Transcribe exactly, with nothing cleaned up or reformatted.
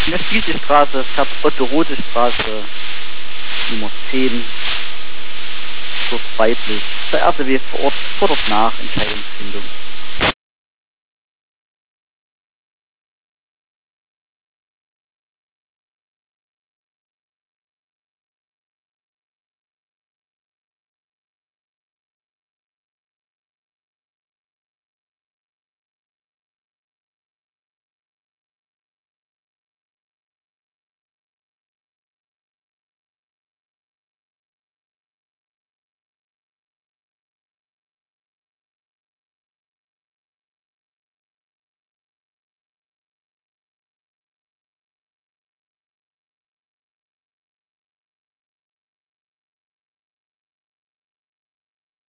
der Spieselstraße, Otto-Rote Straße, Nummer zehn. Dort weiblich. Der R T W vor Ort fordert nach Entscheidungsfindung.